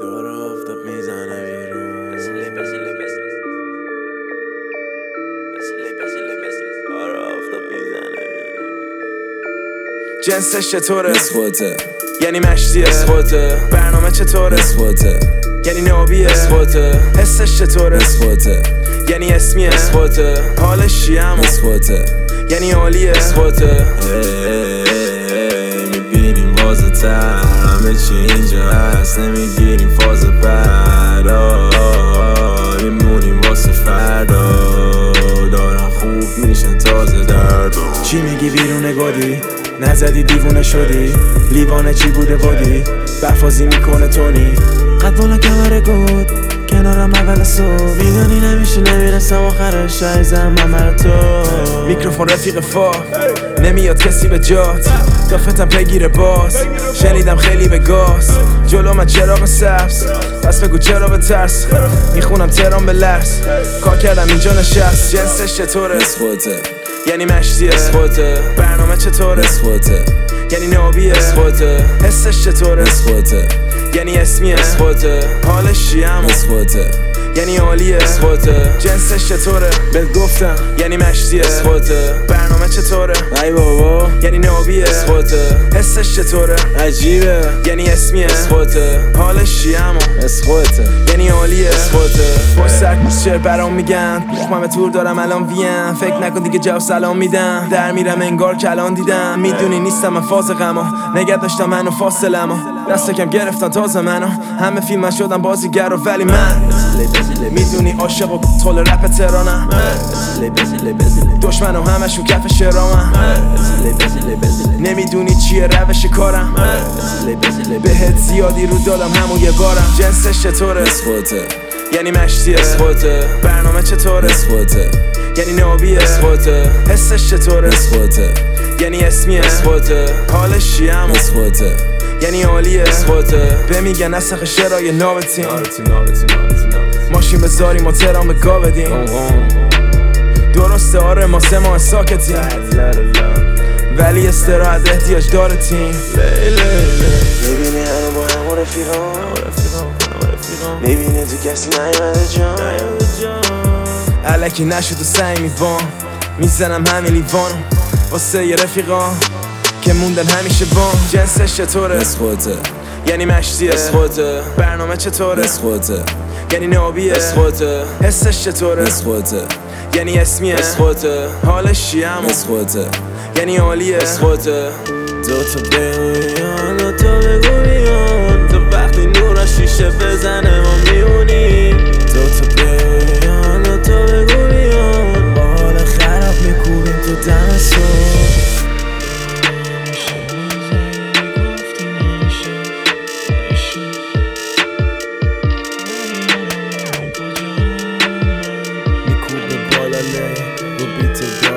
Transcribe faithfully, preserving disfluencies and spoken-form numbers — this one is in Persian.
دور آفتاب میزنه بیرون بسیلی بسیلی بسیلی بسیلی بسیلی بسیلی دور آفتاب میزنه بیرون جنسش چطوره؟ نسخوته یعنی مشتیه نسخوته برنامه چطوره؟ نسخوته یعنی نابیه نسخوته حسش چطوره؟ نسخوته یعنی اسمیه نسخوته حالش چیه همون نسخوته یعنی عالیه نسخوته میبینیم واسه تر همه چی اینجا هست نمیگیریم فاز بعد میمونیم واسه فردا دارن خوب میشن تازه درد چی میگی بیرون گادی؟ نزدی دیوونه شدی؟ لیوانه چی بوده بادی؟ برفازی میکنه تونی قد بالا کمره گود کنارم اول صبح میدونی نمیشه نمیرسم آخرش عیزم من تو میکروفون رفیق فا نمیاد کسی به جات دافتم پیگیر باز شنیدم خیلی به گاز جلو من چراغ سبز پس بگو چرا به ترس میخونم ترام به لرز کار کردم اینجا نشست جنسش چطوره؟ نسخوته یعنی مشتیه نسخوته برنامه چطوره؟ نسخوته یعنی نابیه نسخوته حسش چطوره؟ نسخوته یعنی اسمیه نسخوته حالش چیه همون نسخوته یعنی عالیه نسخوته جنسش چطوره؟ بهت گفتم یعنی مشتیه نسخوته برنامه چطوره؟ ای بابا یعنی نابیه نسخوته حسش چطوره؟ عجیبه یعنی اسمیه نسخوته حالش چیه همون نسخوته یعنی عالیه نسخوته پشت سر چه برام میگن من تور دارم الان ویم فکر نکن دیگه جواب سلام میدم در میرم انگار کلان دیدم میدونی نیستم من فاز غما نگه داشتم منو فاصلمو دست کم گرفتن تازه منو همه فیلم شدم بازیگر و ولی من میدونی عاشق و طول رپ تهرانم دشمن و همشون کف شرامم نمیدونی چیه روش کارم بهت زیادی رو دادم همون یه بارم جنسش چطوره؟ نسخوته یعنی مشتیه نسخوته برنامه چطوره؟ نسخوته یعنی نابیه نسخوته حسش چطوره؟ نسخوته یعنی اسمیه نسخوته حالش چیه همون نسخوته یعنی عالیه نسخوته به میگن نسخ شرای نابتیم ماشین بذاریم و ترام به گا بدیم درسته آره ما سه ماه ساکتیم ولی استراحت احتیاج داره تیم میبینی همه با همون رفیقان میبینی تو کسی نیومده جان علکی نشد و سعی میوان میزنم همین لیوانو واسه یه رفیقان که موندن همیشه بان جنسش چطوره؟ نسخوته یعنی مشتیه نسخوته برنامه چطوره؟ نسخوته یعنی نابیه نسخوته حسش چطوره؟ نسخوته یعنی اسمیه نسخوته حالش چیه همون نسخوته یعنی عالیه نسخوته دوتا بگویان دوتا بگویان تو وقتی نور از شیشه بزنه ما میمونیم دوتا بگویان دوتا بگویان با حال خراب میکوبیم تو دم صبح میکوبه بالا لی رو بیت